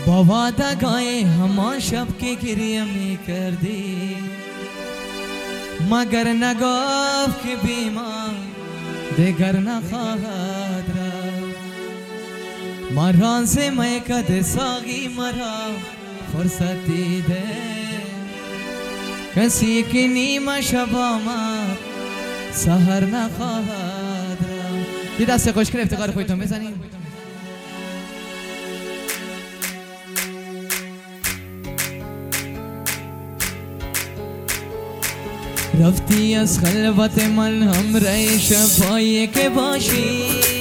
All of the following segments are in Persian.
با وعده‌های همان شب که گریه می کردی، مگر نگفت که بیمار دیگر نخواهد رفت. مران سے میں کد ساگی مرا فرصت دیده، کسی که نیمه شب آمد سحر نخواهد رفت. یه دست خوشگل افتخار خودتون بزنیم. رفتی از خلوت من همراه شبایی که باشی،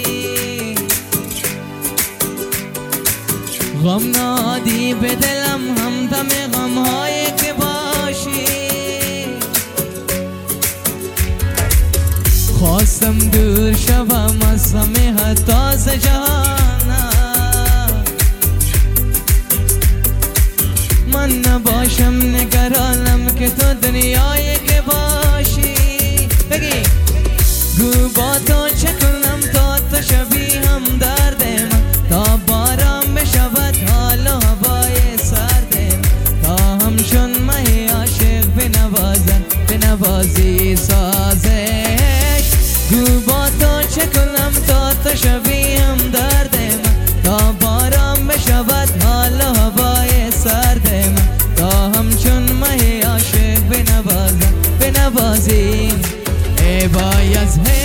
غم نادی به دلم همدم غمهایی که باشی. خواستم دور شوم از همه حتی ز جهانم، من نباشم نگرانم که تو دنیایی که باشی. بگی گو با تو چه کنم تا تو شبی هم درد من، تا بارم بشود حال و هوای سرد من، تا همچون مه عاشق بنوازی سازش. گو با تو چه کنم تا تو شبی هم درد من، تا بارم بشود حال و هوای سرد من، تا همچون مه عاشق بنوازی. ای بای از هش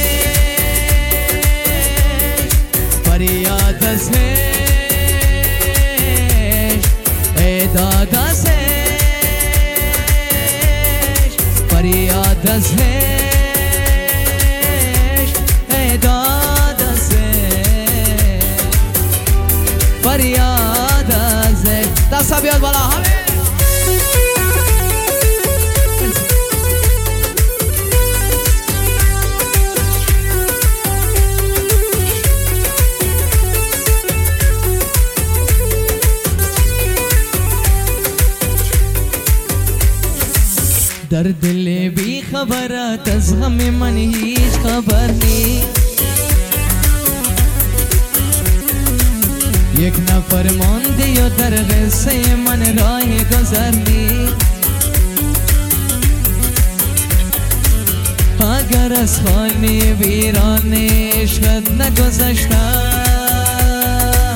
فریاد از هش، ای داد از هش فریاد از هش، ای داد از هش فریاد از هش. دستا بیاد بالا همه. در دل بی خبرت از غم من هیچ خبر نی، یک نفر مانده و در قصه من راه گذر نی. اگر از خانه ویران عشقت نگذشتم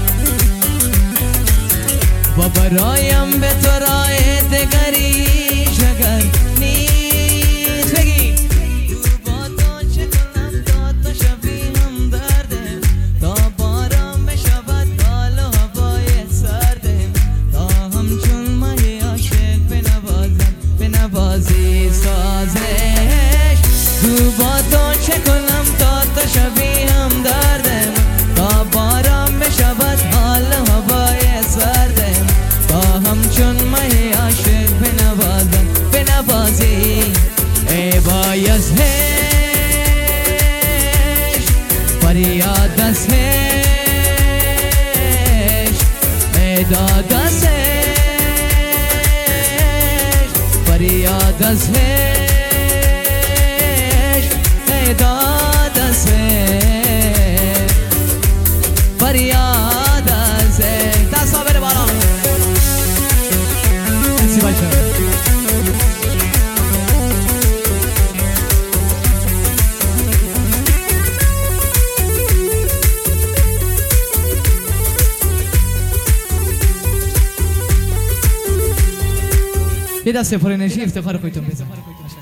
و برایم به تو راه دگری شگر نیست. بگی با تو چه کنم تا تو شبی هم دردم، تا بارم بشود حال و هوای سردم، تا همچون مه عاشق بنوازی سازش. گو با تو چه کنم تا تو شبی هم دردم، تا بارم بشود حال و هوای سردم، تا همچون مه عاشق بنوازی. ای بای از هش فریاد از هش، ای داد از هش فریاد از هش، ای داد از هش فریاد از هش. دستا بره بالا. مرسی بچه. یه دست پر انرژی افتخار خودتون بزن.